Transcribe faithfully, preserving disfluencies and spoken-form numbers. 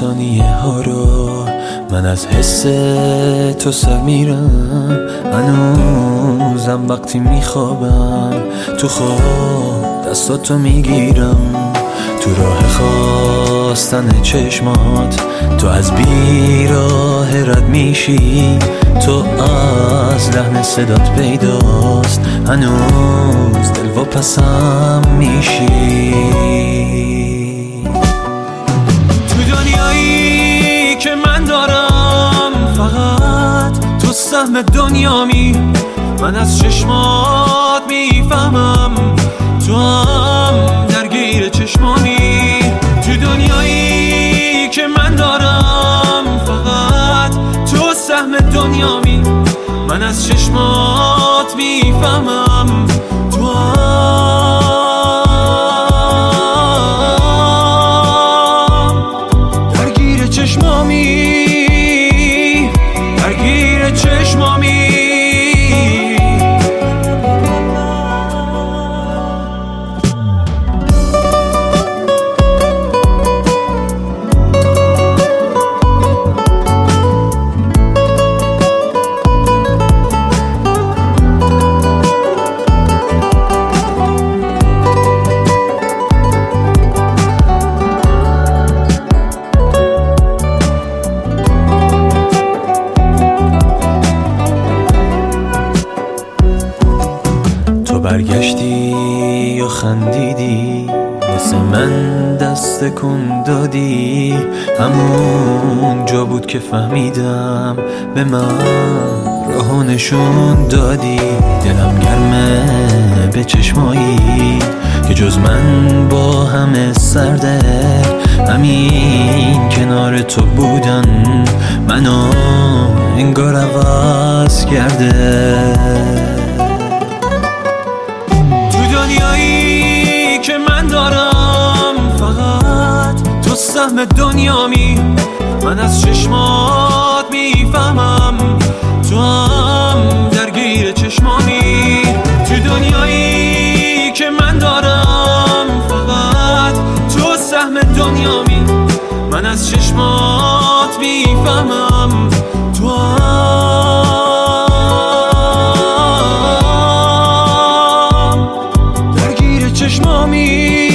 ثانیه ها رو من از حس تو سر میرم. هنوزم وقتی میخوابم تو خواب دستاتو میگیرم. تو راه خواستن چشمات تو از بیراه رد میشی. تو از لحن صدات پیداست هنوز دل و پسم میشی. تو دنیایی که من دارم فقط تو سهم دنیامی. من از چشمات میفهمم تو هم درگیر چشمانی. تو دنیایی که من دارم فقط تو سهم دنیامی. من از چشمات میفهمم تو هم درگیر چشمامی. درگیر چشمامی. برگشتی یا خندیدی واسه من دست کن دادی. همون جا بود که فهمیدم به من راهو نشون دادی. دلم گرمه به چشمایی که جز من با همه سرده. همین کنار تو بودن منو انگار عوض کرده. دنیایی که من دارم فقط تو سهم دنیامی. من از چشمات میفهمم تو هم درگیر چشمانی. تو دنیایی که من دارم فقط تو سهم دنیامی. من از چشمات میفهمم تو هم چشمامی.